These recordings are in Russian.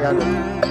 тягот.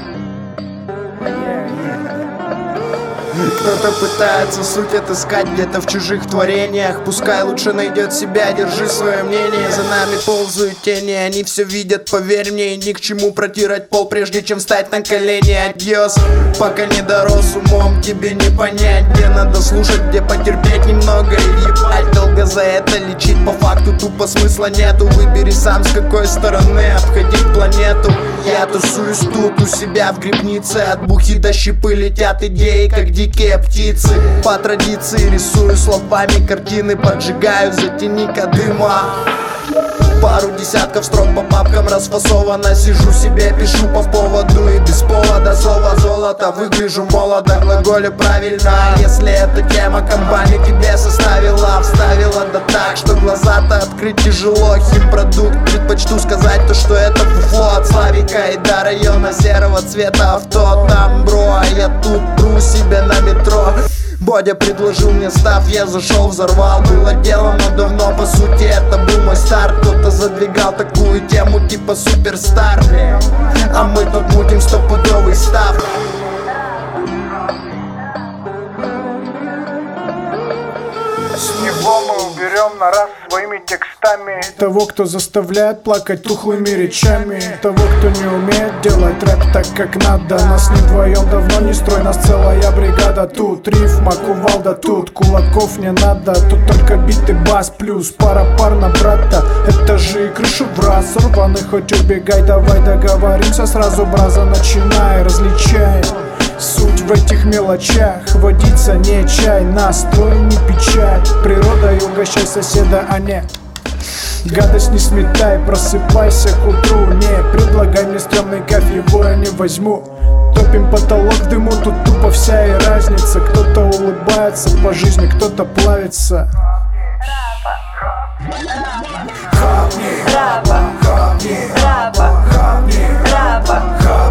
Кто-то пытается суть отыскать где-то в чужих творениях. Пускай лучше найдет себя, держи свое мнение. За нами ползают тени, они все видят, поверь мне. И ни к чему протирать пол, прежде чем встать на колени. Адьос, пока не дорос умом, тебе не понять, где надо слушать, где потерпеть немного и ебать. Долго за это лечить, по факту тупо смысла нету. Выбери сам, с какой стороны обходить планету. Я тусуюсь тут у себя в грибнице. От бухи до щепы летят идеи, как дикие птицы. По традиции рисую словами картины, поджигаю, затяни-ка дыма. Пару десятков строк по папкам расфасовано. Сижу себе, пишу по поводу и без повода. Слово золото, выгляжу молодо, глаголю правильно. Если эта тема компанию тебе составила, вставила да так, что глаза-то открыть тяжело. Химпродукт, предпочту сказать то, что это фуфло. От Славика и до района серого цвета авто. Там бро, а я тут пру себя на метро. Бодя предложил мне став, я зашел, взорвал. Было дело, но давно, по сути, это был мой старт. Кто-то задвигал такую тему, типа суперстар. А мы тут мутим стопудовый став. С него мы уберем на раз своими текстами того, кто заставляет плакать тухлыми речами, того, кто не умеет делать рэп так, как надо. Нас не вдвоем, давно не строй, нас целая бригада. Тут рифма, кувалда, тут кулаков не надо. Тут только бит и бас, плюс пара пар на брата. Этажи и крышу в раз, рваный хоть убегай. Давай договоримся сразу, браза, начинай, различай суть в этих мелочах. Водиться не чай, настрой не печаль. Природой угощай соседа, а не гадость не сметай. Просыпайся к утру, не предлагай мне стрёмный кофе, его я не возьму. Топим потолок в дыму, тут тупо вся и разница. Кто-то улыбается по жизни, кто-то плавится. Раба, раба, раба, раба, раба.